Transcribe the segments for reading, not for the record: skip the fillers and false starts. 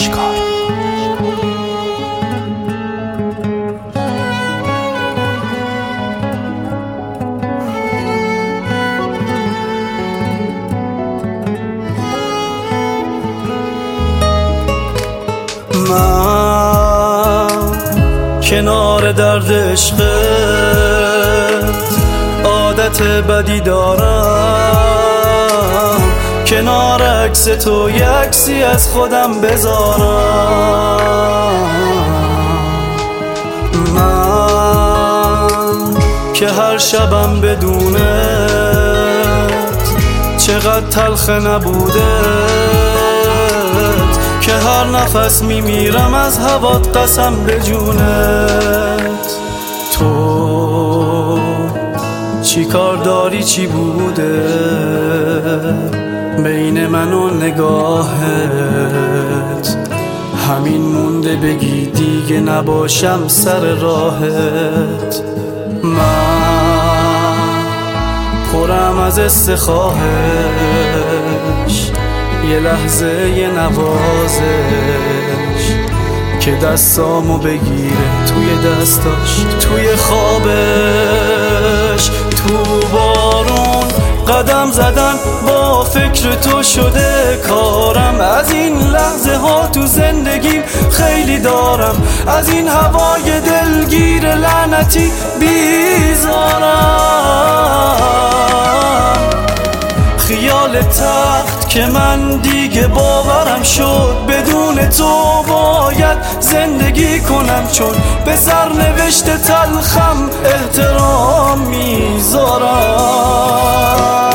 من کنار درد عشقت عادت بدی دارم، کنار عکس تو یک عکسی از خودم بذارم. من که هر شبم بدونت چقدر تلخ نبودت، که هر نفس میمیرم از هوات قسم به جونت. تو چی کار داری چی بوده بین من و نگاهت؟ همین مونده بگی دیگه نباشم سر راهت. من پرم از استخواهش، یه لحظه یه نوازش که دستامو بگیره توی دستاش، توی خوابش. تو بارون قدم زدن با فکر تو شده کارم، از این لحظه ها تو زندگیم خیلی دارم، از این هوای دلگیر لعنتی بیزارم. خیال تخت که من دیگه باورم شد بدون تو باید زندگی کنم، چون به سرنوشت تلخم احترام میذارم.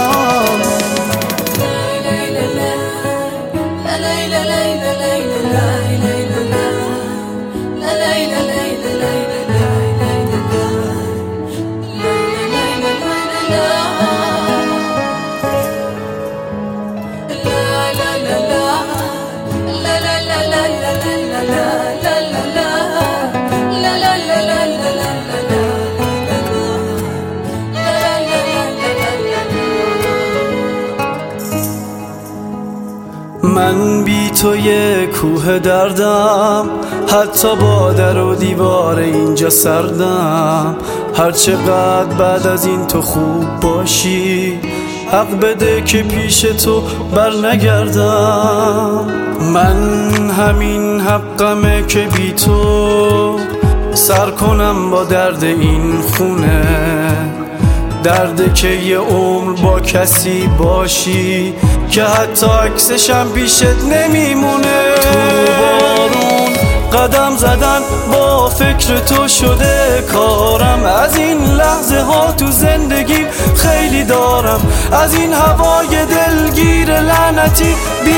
من بی تو یه کوه دردم، حتی با در و دیوار اینجا سردم. هرچقدر بعد از این تو خوب باشی حق بده که پیش تو بر نگردم. من همین حقمه که بی تو سر کنم با درد این خونه، درد که یه عمر با کسی باشی که حتی عکسشم پیشت نمیمونه. تو بارون قدم زدن با فکر تو شده کارم، از این لحظه ها تو زندگیم خیلی دارم، از این هوای دلگیر لعنتی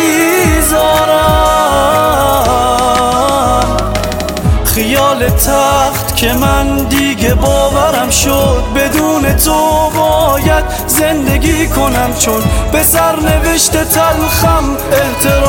بیزارم. خیال تخت که من دیگه باورم شد بدون تو باید زندگی کنم، چون به سرنوشت تلخم احترام